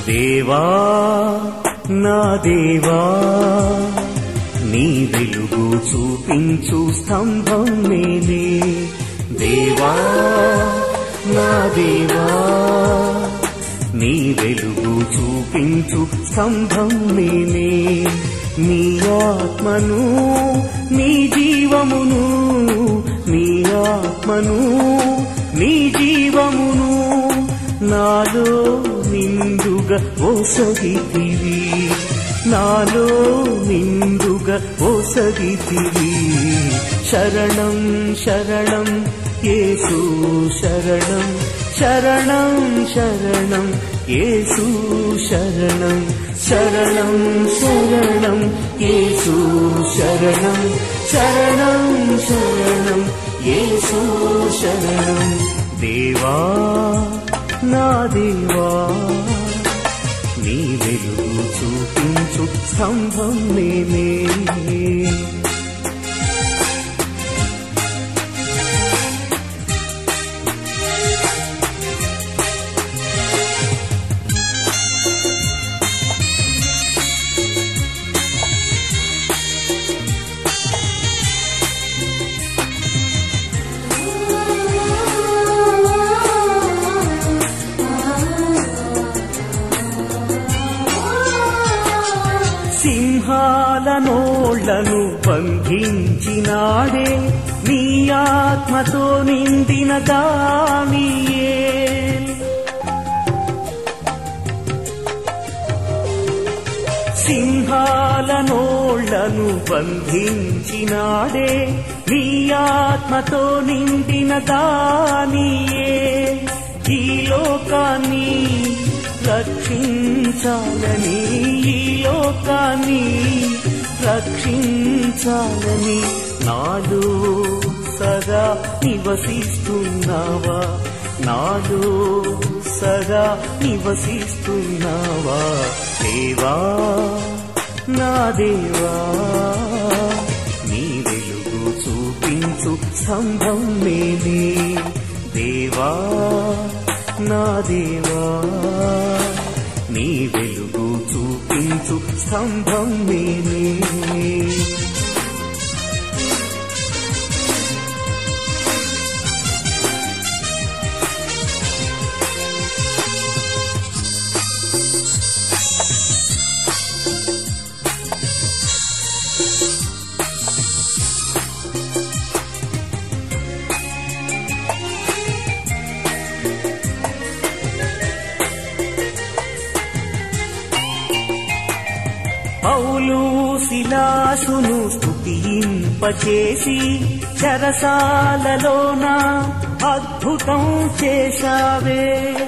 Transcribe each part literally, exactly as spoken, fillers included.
దేవా నా దేవా నీ వెలుగు చూపించు స్తంభం నేనే. దేవా నా దేవా నీ వెలుగు చూపించు స్తంభం నేనే. నీ ఆత్మను నీ జీవమును నీ ఆత్మను నీ జీవమును నాలో నిండుగా ఒసగితివి నాలో నిండుగా ఒసగితివి. శరణం శరణం యేసు శరణం శరణం శరణం యేసు శరణం శరణం శరణం యేసు శరణం శరణం శరణం యేసు శరణం. దేవా నా దేవా నీ వెలుగు చూపించు స్తంభం నేనే. సింహాల నోళ్లను బంధించినాడే నీ ఆత్మతో నిండిన దానియేల్. సింహాల నోళ్లను బంధించినాడే నీ ఆత్మతో నిండిన దానియేల్. ఈ లోకాన్ని రక్షించాలని ఈ లోకాన్ని రక్షించాలని నాలో సదా నివసిస్తున్నావా నాలో సదా నివసిస్తున్నావా. దేవా నా దేవా నీ వెలుగు చూపించు స్తంభం నేనే. దేవా నా దేవా నీ వెలుగు చూపించు స్తంభం నేనే. పౌలు శిలాసును స్తుతింపచేసి చెరసాలలోన అద్భుతం చేశావే.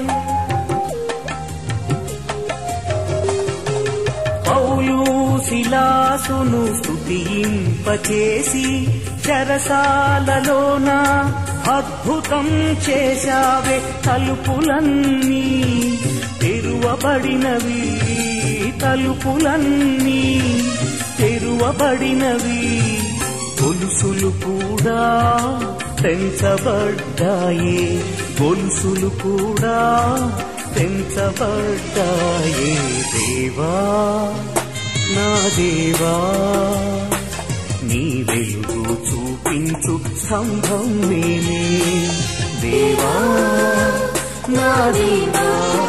పౌలు శిలాసును స్తుతింపచేసి చెరసాలలోన అద్భుతం చేశావే. తలుపులన్నీ తెరువబడినవి తలుపులన్నీ తెరువబడినవి. గొలుసులు కూడా తెంచబడ్డాయే గొలుసులు కూడా తెంచబడ్డాయే. దేవా నా దేవా నీ వెలుగు చూపించు స్తంభం నేనే. దేవా నా దేవా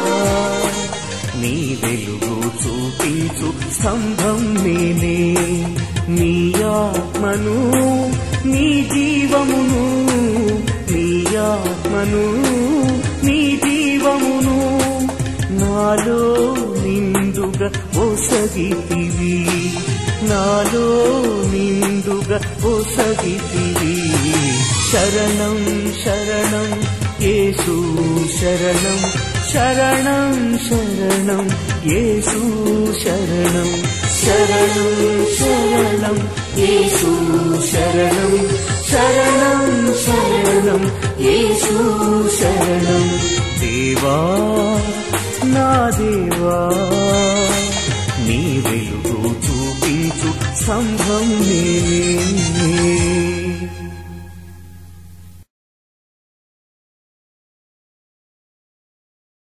నీ వెలుగు చూపించు స్తంభం నేనే. నీ ఆత్మను నీ జీవమును నీ ఆత్మను నీ జీవమును నాలో నిండుగా ఒసగితివి నాలో నిండుగా ఒసగితివి. శరణం శరణం యేసు శరణం శరణం శరణం యేసు శరణం శరణం శరణం యేసు శరణం శరణం శరణం యేసు శరణం. దేవా నా దేవా నీ వెలుగు చూపించు స్తంభం నేనే.